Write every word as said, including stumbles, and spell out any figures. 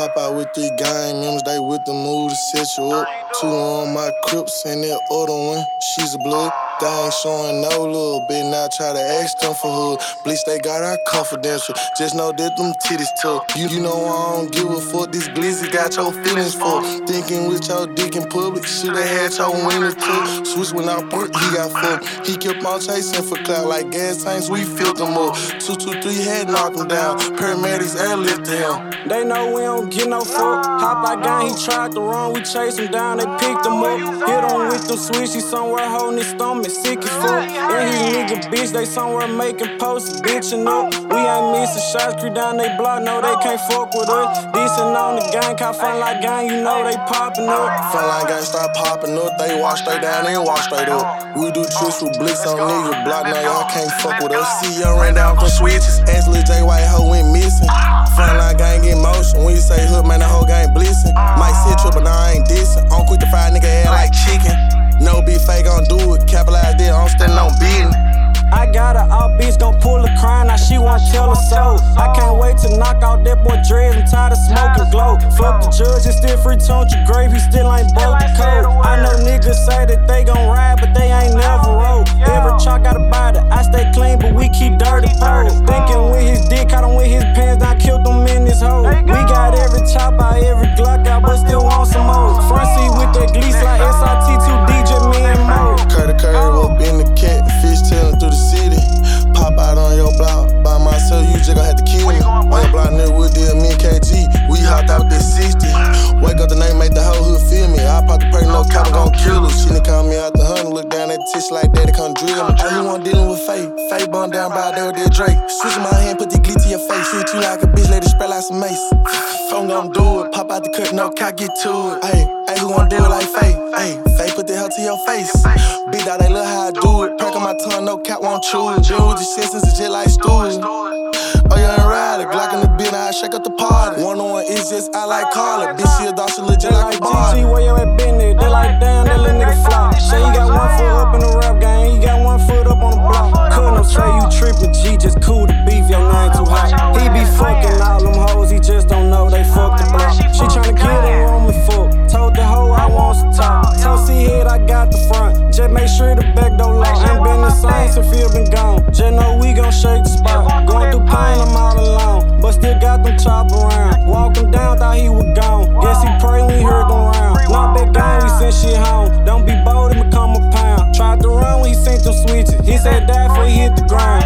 Hop out with three gang members, they with the move to set you up. Two on my Crips and that other one, she's a blood. They ain't showing no little bit, now try to ask them for hood. Bleach, they got our confidential, just know that them titties tough. You, you know I don't give a fuck, this glizzy got your feelings for. Thinking with your dick in public, shoulda had your winners too. Switch when I burnt, he got fucked. He kept on chasing for clout like gas tanks, we filled them up. Two, two, three had knocked him down, paramedics airlifted him. They know we don't get no fuck. Hop out gang, he tried to run, we chased him down, they picked him up. Hit him with them switches, somewhere holding his stomach, sick as fuck. And his nigga bitch, they somewhere making posts, bitching up. We ain't missing shots, creep down they block, no they can't fuck with us. Dissing on the gang, caught front line gang, you know they popping up. Frontline gang start popping up, they walk straight down and walk straight up. We do tricks with blitz on nigga block, now y'all can't fuck with us. See y'all ran down from switches, ask Lil J White hoe went missing. Frontline gang get motion, when you say hood, man, the whole gang blissing. Might sit trip, but nah, I ain't dissing. I'm quick to fry nigga head like chicken. No be fake, gon' do it. Capitalize this, I'm standing on beating. I got her, all bitch gon' pull a crime, now she won't tell her so. I can't wait to knock out that boy dreads, I'm tired of smoking glow. Fuck the judge, it's still free tone your grave, he still ain't broke the code. I know niggas say that they gon' ride, but they ain't never roll. Every chalk got a body, I stay clean, but we keep dirty poles. Thinking with his dick, caught him with his pants, I killed him in this hole. We got every chop out, every Glock out, but still want some more. Front seat with that gleece like S R T two D J, me and Mo. Curry curve up in the cat, fish tailing through the city. Pop out on your block by myself, you just gon' have to kill me. On your block near Wood Deal, me and K G, we hopped out that sixty. Wake up the name, make the whole hood feel me. I pop the perk, no cop, gon' kill her. She done call me out the hunt, look down at the titch like that, they come drill me. Hey, you want dealing with Faye? Faye bun down by there with that Drake. Switch my hand, put the glee to your face. Hit you like a bitch, let it spread like some mace. Phone gon' do it, pop out the cut, no cop, get to it. Hey, hey, who gon' do it like Faye? Hey, Faye put the hell to your face. Big dog, they look how I do it. Perk on my tongue, no cap, won't chew it. Deal with the shit since it's just like stewing. Oh, you ain't rider, Glock in the bin, I shake up the party. One on one, it's just I like Carla. Bitch, she a dog, she legit like a bar. G G, where you at been there? They like damn, that little nigga flop. Say you got one foot up in the rap game, you got one foot up on the block. Couldn't no say you trippin', G, just cool to beef, your name too hot. He be fucking all them hoes, he just don't know they fuck the block. She tryna get her on me fuck, told the hoe I want some top. Tell C head I got the front, just make sure the back door lock. Ain't been the same since Phil been gone, just know we gon' shake the spot. Going through pain, I'm all alone, but still got them chop around. Walk him down, thought he was gone, guess he prayed when he heard them round. Knock back down, we sent shit home, don't be bold and become a pound. Tried to run when he sent them switches, he said die before he hit the ground.